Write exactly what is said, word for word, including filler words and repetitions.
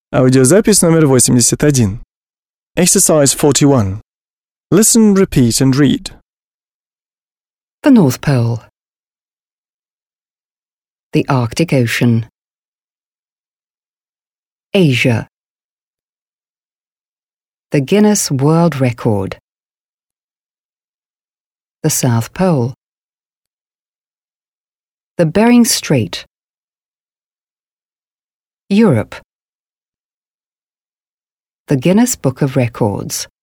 Аудиозапись номер восемьдесят один. Exercise forty-one. Listen, repeat and read. The North Pole. The Arctic Ocean. Asia. The Guinness World Record. The South Pole. The Bering Strait. Europe. The Guinness Book of Records.